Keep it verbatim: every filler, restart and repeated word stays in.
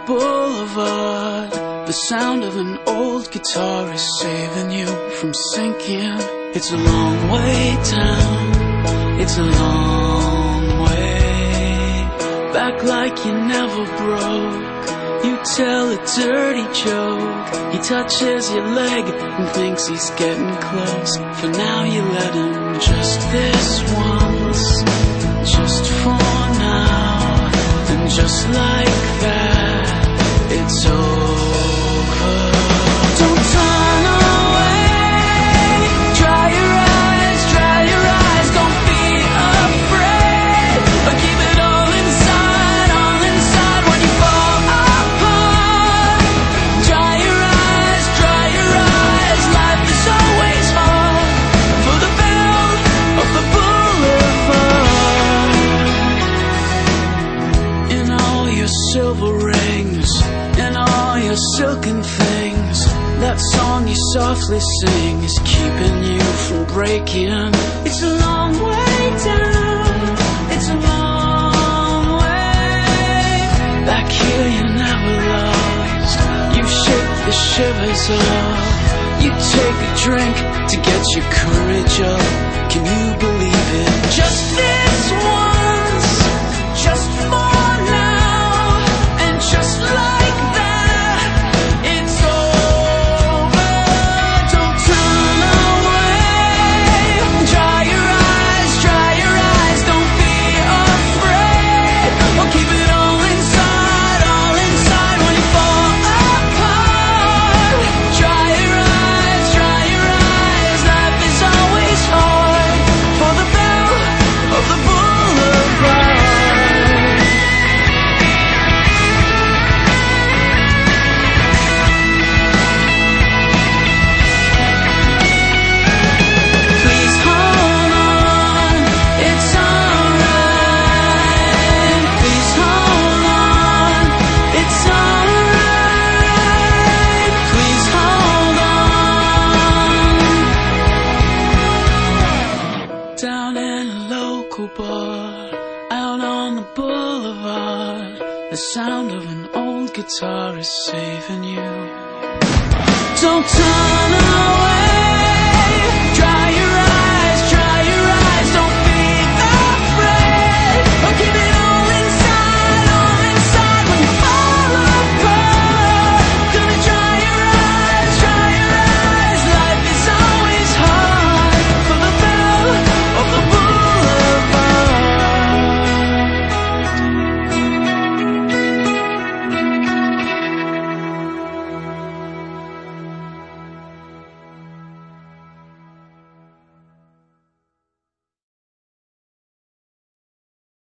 boulevard, the sound of an old guitar is saving you from sinking. It's a long way down, it's a long way back, like you never broke. You tell a dirty joke, he touches your leg and thinks he's getting close. For now you let him, just this once, just for now. And just like that, it's over. Don't turn away, dry your eyes, dry your eyes. Don't be afraid, but keep it all inside, all inside. When you fall apart, dry your eyes, dry your eyes. Life is always hard for the bell of the boulevard. In all your silver rings, in all your silken things, that song you softly sing is keeping you from breaking. It's a long way down, it's a long way back here. You never lost, you shake the shivers off. You take a drink to get your courage up. Can you believe it? Just this once, just for now. And just like that, it's over. Don't turn away, dry your eyes, dry your eyes. Don't be afraid, or keep it all inside, all inside. When you fall apart, dry your eyes, dry your eyes. Life is always hard for the bell of the boulevard. Please hold on, it's alright. Please hold on, it's alright. Please hold on. Down in a local bar, out on the boulevard, the sound of an old guitar is saving you. Don't turn away,